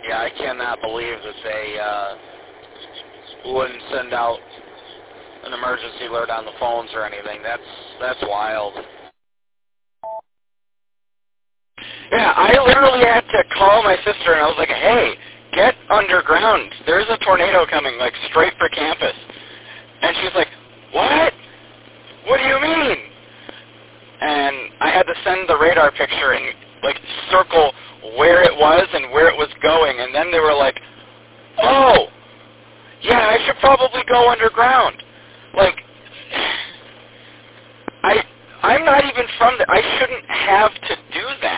Yeah, I cannot believe that they wouldn't send out an emergency alert on the phones or anything. That's wild. Yeah, I literally had to call my sister, and I was like, hey, get underground. There's a tornado coming, like, straight for campus. And she's like, what? What do you mean? And I had to send the radar picture and, like, circle where it was and where it was going. And then they were like, oh, yeah, I should probably go underground. Like, I'm not even from there. I shouldn't have to do that.